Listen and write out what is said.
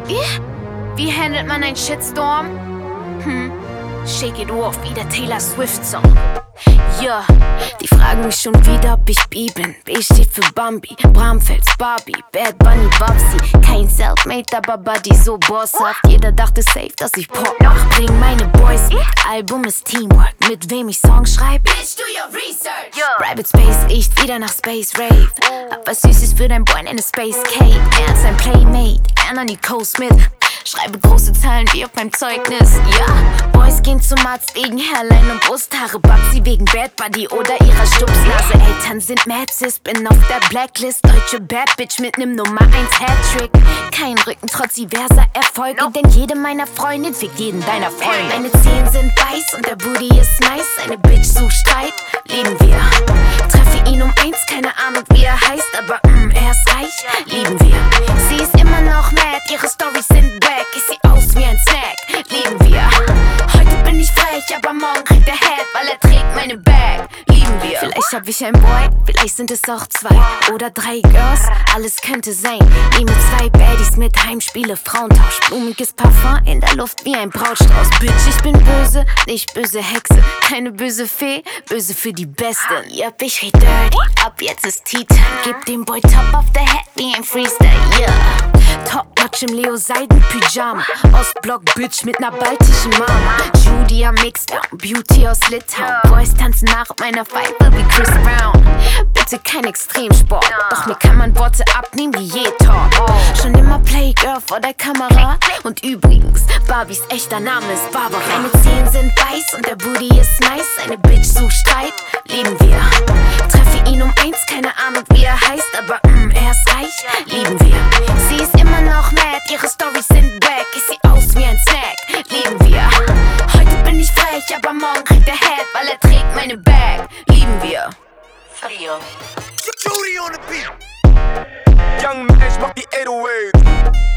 Wie handelt man einen Shitstorm? Shake it off wie der Taylor Swift-Song. Ja, die fragen mich schon wieder, ob ich B bin. B steht für Bambi, Bramfels, Barbie, Bad Bunny, Babsi. Kein Selfmade, aber Buddy so bosshaft. Jeder dachte safe, dass ich Pop mach. Bring meine Boys mit, Album ist Teamwork. Mit wem ich Songs schreibe? Bitch, do your research. Private Space riecht wieder nach Space Rave. Hab was Süßes für dein Boy in eine Space Cave. Er ist ein Playmate, er an Nicole Smith. Schreibe große Zahlen wie auf meinem Zeugnis, ja. Boys gehen zum Arzt wegen Hairline und Brusthaare. Babsi wegen Bad Buddy oder ihrer Stupsnase. Eltern sind mad sis, bin auf der Blacklist. Deutsche Bad Bitch mit nem Nummer 1 Hattrick. Kein Rücken trotz diverser Erfolge, denn jede meiner Freundinnen fickt jeden deiner Freunde. Meine Zehen sind weiß und der Booty ist nice. Eine Bitch sucht Streit, lieben wir. Treffe ihn um 1, keine Ahnung wie er heißt, aber er ist reich, lieben wir. Sie ist immer noch mad, ihre Storys sind back. Ich seh aus wie ein Snack, lieben wir. Heute bin ich frech, aber morgen kriegt er Head, weil er trägt meine Bag, lieben wir. Vielleicht hab ich ein Boy, vielleicht sind es auch 2 oder 3 Girls, alles könnte sein. Nehme 2 Baddies mit, Heimspiele, Frauentausch. Blumiges Parfum in der Luft wie ein Brautstrauß. Bitch, ich bin böse, nicht böse Hexe. Keine böse Fee, böse für die Besten. Yep, ich red dirty, ab jetzt ist Tea-Time. Gib dem Boy Top auf der Head wie ein Freestyle, yeah. Top-Notch im Leo-Seiden-Pyjama. Ostblock Bitch mit ner baltischen Mama. Judy am Mixdown, Beauty aus Litauen. Boys tanzen nach meiner Pfeife wie Chris Brown. Bitte kein Extremsport, doch mir kann man Worte abnehmen wie Talk. Schon immer Playgirl vor der Kamera. Und übrigens, Barbies echter Name ist Barbara. Meine Zehen sind weiß und der Booty ist nice. Eine Bitch sucht Streit, lieben wir. Treffe ihn um 1, keine Ahnung wie er heißt, aber er ist reich, lieben wir. Sie ist immer noch mad, ihre Storys sind back. Ich seh aus wie ein Snack, lieben wir. Heute bin ich frech, aber morgen kriegt er Head, weil er trägt meine Bag, lieben wir. Judy on the beat. Young Mash macht die 808.